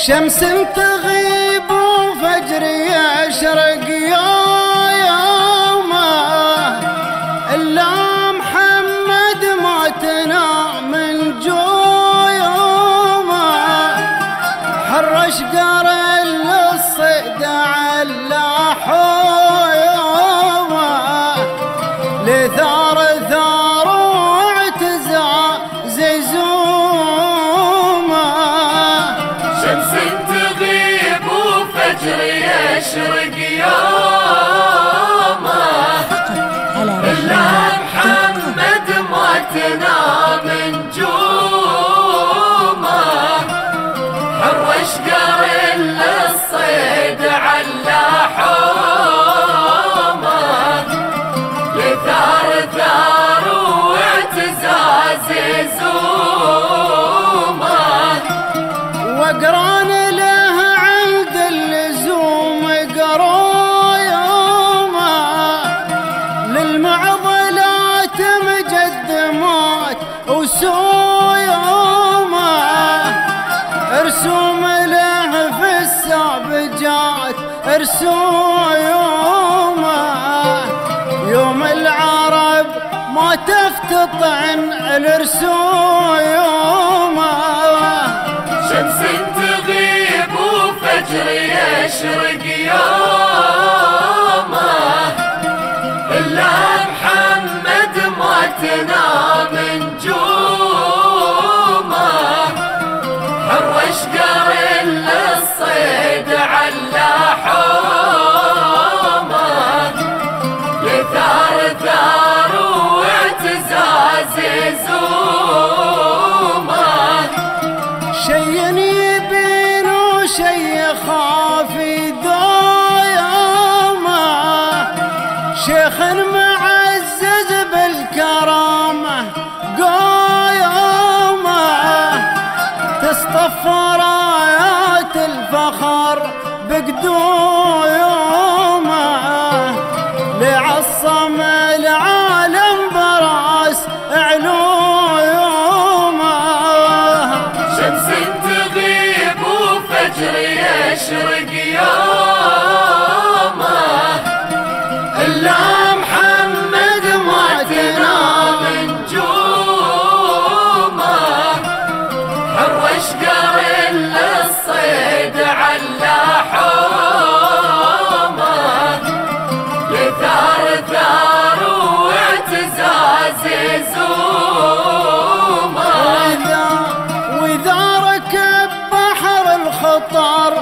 شمس تغيب وفجر يشرق يومه، إلا محمد ما تنام من جيومه، حرش قرن للصيد على حيومه، لثار ثار واعتزاز زومه. شمس تغيب وفجر يشرق يومه، إلا محمد ما تنام نجومه، حرش قرن للصيد على حومه، لثار ثار واعتزاز زومه، وقران له عند اللزوم قرا يومه، للمعضلات مقدمات وسيومه، ارسوم له في السابجات ارسومه، يوم العرب ما تفتطن الرسومه. شمس تغيب وفجر يشرق يومه، إلا محمد ما تنام نجومه، حرش قرن للصيد على حومه، لثار ثار واعتزاز زومه. شي يبين وشي يخاف يومه، شيخ معزز بالكرامة قيومه، تصطف رايات الفخر بقدومه، لعصم العالم براس علومه. شمس تغيب وفجر يشرق يومه، إلا محمد ما تنام نجومه، حرش قرن للصيد على حومه، لثار ثار واعتزاز زومه. وإذا ركب بحر الخطر